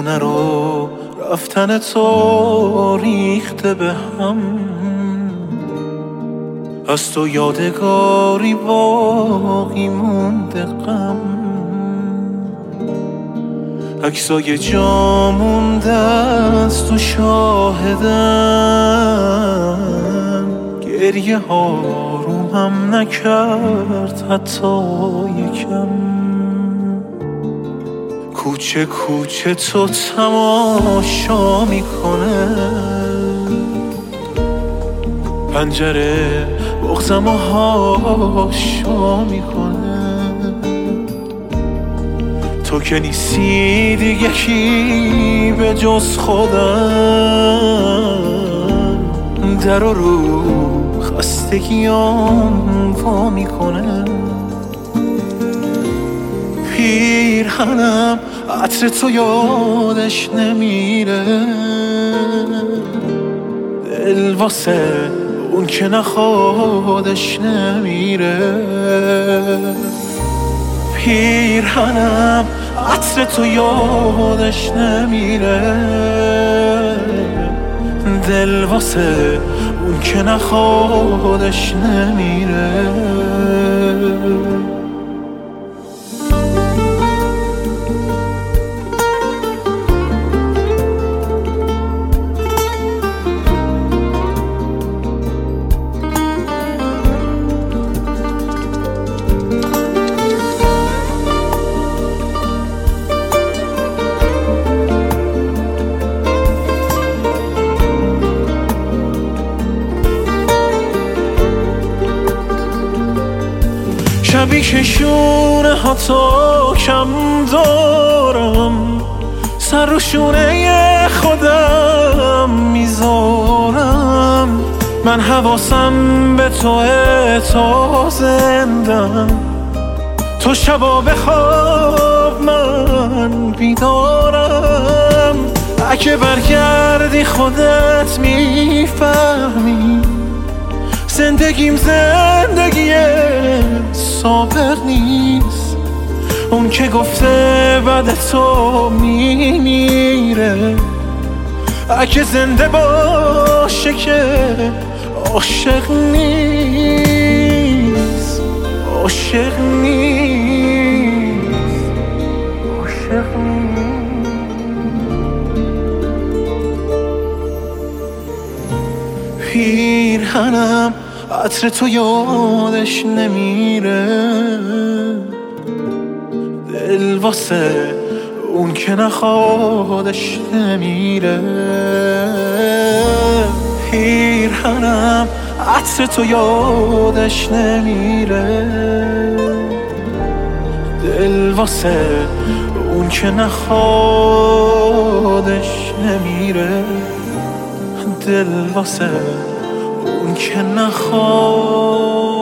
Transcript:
نرو رفتن تو ریخته به هم، از تو یادگاری باقی مونده غم، عکسای جا مونده از تو شاهدم، گریه ها رومم نکرد حتی یکم. کوچه کوچه تو تماشا میکنه، پنجره بغضم و هاشا میکنه. تو که نیستی دیگه کی به جز خودم، در رو خستگیام وا میکنه. پیرهنم عطر تو یادش نمیره، دل واسه اون که نخوادش نمیره. پیرهنم عطر تو یادش نمیره، دل واسه اون که نخوادش نمیره. شبی که شونه ها تا کم دارم، سر رو شونه خودم میذارم. من حواسم به توه تا زندم، تو شبا بخواب من بیدارم. اگه برگردی خودت میفهمی، زندگیم زندگی صابر نیست. اون که گفته بعد تو میمیره، اگه زنده باشه که عاشق نیست. عاشق نیست. عاشق نیست. پیرهنم عطر تو یادش نمیره، دل واسه اون که نخوادش نمیره. پیرهنم عطر تو یادش نمیره، دل واسه اون که نخوادش نمیره. دل واسه اون که نخواد